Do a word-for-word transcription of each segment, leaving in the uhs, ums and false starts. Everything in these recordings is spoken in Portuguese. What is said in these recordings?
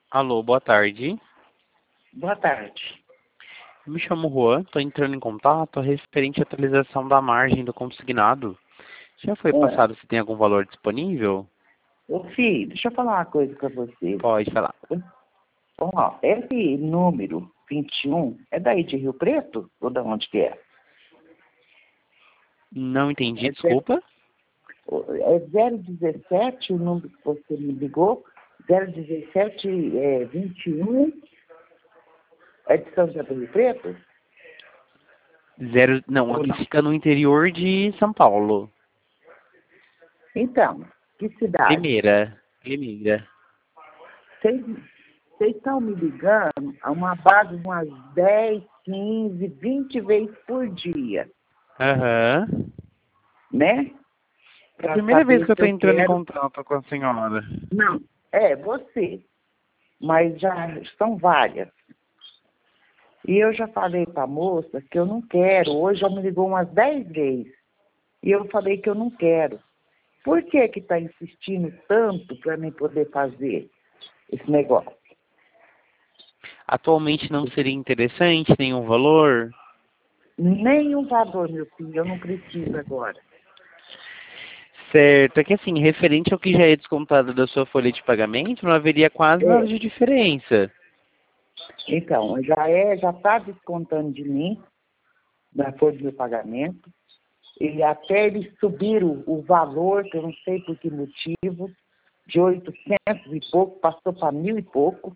Alô, boa tarde. Boa tarde. Me chamo Juan, estou entrando em contato referente à atualização da margem do consignado. Já foi É, passado se tem algum valor disponível? ô filho, deixa eu falar uma coisa pra você. Pode falar. Ó, esse número vinte e um é daí de Rio Preto? Ou da onde que é? Não entendi, É, ze- desculpa. é zero dezessete o número que você me ligou? zero dezessete, é, vinte e um, é de São José do Rio Preto? Zero, não, Ou aqui não? fica no interior de São Paulo. Então, que cidade? Primeira. Primeira. Vocês vocês estão me ligando a uma base de umas dez, quinze, vinte vezes por dia, Aham. né? É a Para primeira vez saber que eu se estou eu entrando em quero. contato com a senhora. Não, é você, mas já são várias. E eu já falei para a moça que eu não quero. Hoje ela me ligou umas dez vezes. E eu falei que eu não quero. Por que que está insistindo tanto para mim poder fazer esse negócio? Atualmente não seria interessante nenhum valor? Nenhum valor, meu filho, eu não preciso agora. Certo, é que assim, referente ao que já é descontado da sua folha de pagamento, não haveria quase nada É, de diferença. então, já é, já está descontando de mim, da folha do meu pagamento. E até eles subiram o valor, que eu não sei por que motivo, de oitocentos e pouco, passou para mil e pouco.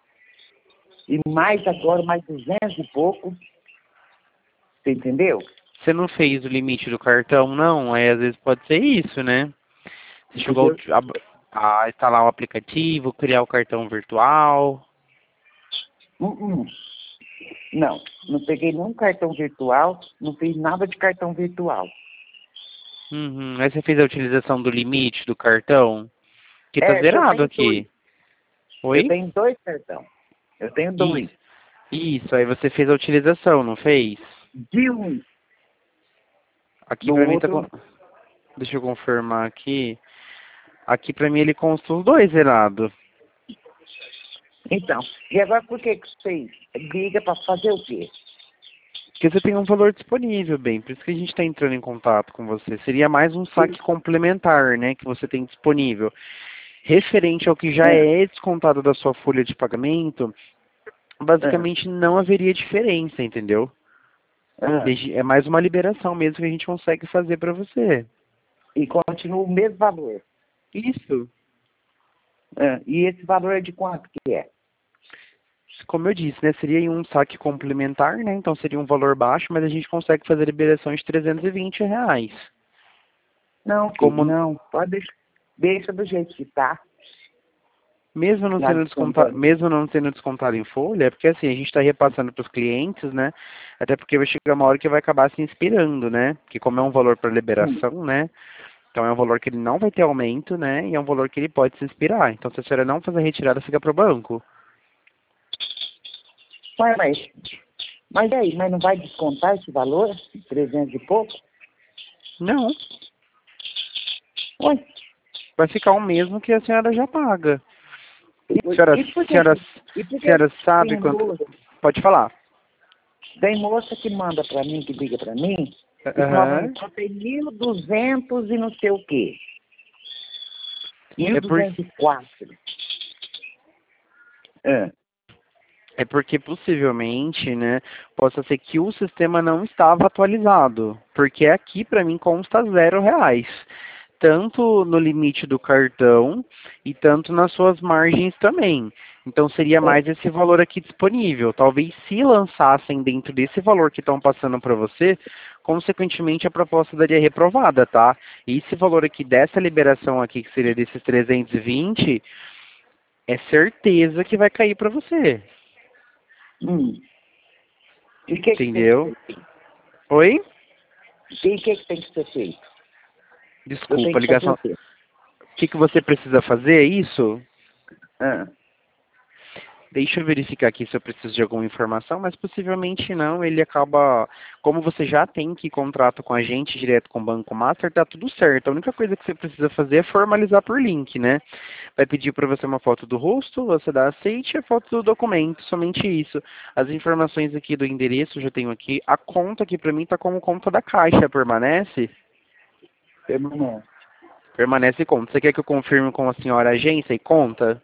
E mais agora, mais duzentos e pouco. Você entendeu? Você não fez o limite do cartão, não? Aí às vezes pode ser isso, né? Você chegou Entendeu? a, a instalar o aplicativo, criar o cartão virtual. Hum, hum. Não, não peguei nenhum cartão virtual, não fiz nada de cartão virtual. Uhum. Aí você fez a utilização do limite do cartão? Que tá É, que eu zerado tenho dois. aqui. Eu Oi? tenho dois cartões. Eu tenho dois. Isso. Isso, aí você fez a utilização, não fez? De um, Aqui do pra mim tá outro com... não. Deixa eu confirmar aqui. Aqui pra mim ele consta os dois zerado. Então, e agora por que que vocês ligam para fazer o quê? Porque você tem um valor disponível, bem. Por isso que a gente está entrando em contato com você. Seria mais um saque complementar, né, que você tem disponível. Referente ao que já É, é descontado da sua folha de pagamento, é, basicamente não haveria diferença, entendeu? é. Desde- É mais uma liberação mesmo que a gente consegue fazer para você. E continua o mesmo valor. Isso. É, e esse valor é de quanto que é? Como eu disse, né, seria um saque complementar, né? Então seria um valor baixo, mas a gente consegue fazer liberações de trezentos e vinte reais. Não, filho, Como não. Pode deixar. Deixa do jeito que tá, Mesmo não lá sendo descontado, descontando. mesmo não sendo descontado em folha, é porque assim, a gente está repassando para os clientes, né? Até porque vai chegar uma hora que vai acabar se inspirando, né? Que como é um valor para Hum. liberação, né? Então é um valor que ele não vai ter aumento, né? E é um valor que ele pode se inspirar. Então se a senhora não fazer a retirada, fica para o banco. Mas, mas, mas e aí, mas não vai descontar esse valor? trezentos e pouco? Não, Ué, vai ficar o mesmo que a senhora já paga. e A por, senhora, e por que, senhora, que- e por que senhora sabe tem quanto... moça, Pode falar. tem moça que manda para mim, que liga para mim, e fala, Aham. só tem mil e duzentos e não sei o quê. É por... mil duzentos e quatro. É. É porque possivelmente, né, possa ser que o sistema não estava atualizado, porque aqui para mim consta zero reais, tanto no limite do cartão e tanto nas suas margens também. Então seria É. mais esse valor aqui disponível. Talvez se lançassem dentro desse valor que estão passando para você, consequentemente a proposta daria reprovada, tá? E esse valor aqui dessa liberação aqui, que seria desses trezentos e vinte, é certeza que vai cair para você. Hum. E o que, que tem que Entendeu? ser feito? Oi? E o que, que tem que ser feito? Eu tenho Desculpa, a que fazer ligação. o quê? O que, que você precisa fazer? É isso? Ah. Deixa eu verificar aqui se eu preciso de alguma informação, mas possivelmente não. Ele acaba. Como você já tem que contrato com a gente direto com o Banco Master, tá tudo certo. A única coisa que você precisa fazer é formalizar por link, né? vai pedir para você uma foto do rosto, você dá aceite e a foto do documento, somente isso. As informações aqui do endereço eu já tenho aqui. A conta aqui para mim está como conta da Caixa, permanece? Permanente. Permanece conta. Você quer que eu confirme com a senhora a agência e conta?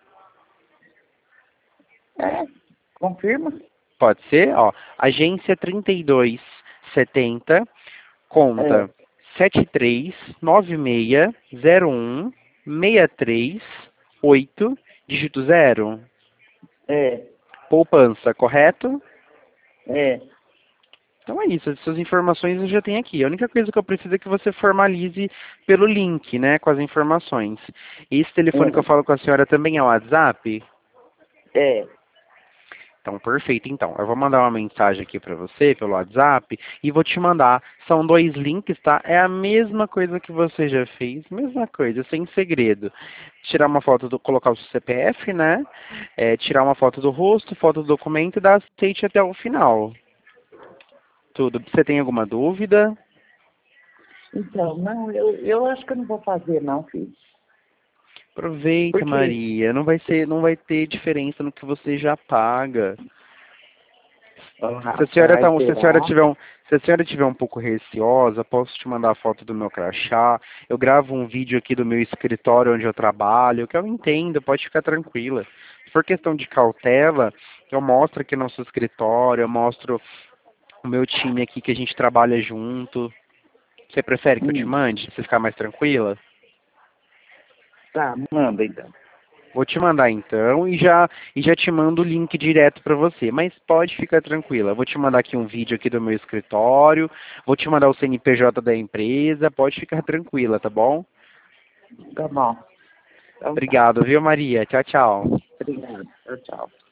É, confirma? Pode ser, ó. Agência trinta e dois setenta, conta É. sete três nove seis zero um seis três oito, dígito zero. É, Poupança, correto? é. Então é isso, as suas informações eu já tenho aqui. A única coisa que eu preciso é que você formalize pelo link, né, com as informações. Esse telefone que eu É. falo com a senhora também é o WhatsApp? É. Então, perfeito. Então, eu vou mandar uma mensagem aqui para você pelo WhatsApp e vou te mandar. São dois links, tá? É a mesma coisa que você já fez, mesma coisa, sem segredo. Tirar uma foto do, colocar o seu C P F, né? É, tirar uma foto do rosto, foto do documento e dar aceite até o final. Tudo. Você tem alguma dúvida? Então, não, eu, eu acho que eu não vou fazer não, filho. Aproveita, Porque, Maria. Não vai ser, não vai ter diferença no que você já paga. oh, Se a senhora, tá, rapaz, se a senhora será? tiver um, se a senhora tiver um pouco receosa, posso te mandar a foto do meu crachá. Eu gravo um vídeo aqui do meu escritório onde eu trabalho, que eu entendo, pode ficar tranquila. Se for questão de cautela, eu mostro aqui nosso escritório, eu mostro o meu time aqui que a gente trabalha junto. Você prefere que eu te Hum, mande, pra você ficar mais tranquila? tá, manda então. Vou te mandar então e já, e já te mando o link direto para você. Mas pode ficar tranquila. Vou te mandar aqui um vídeo aqui do meu escritório. Vou te mandar o C N P J da empresa. Pode ficar tranquila, tá bom? Tá bom. Então tá. Obrigado, viu, Maria? Tchau, tchau. Obrigado. Tchau, tchau.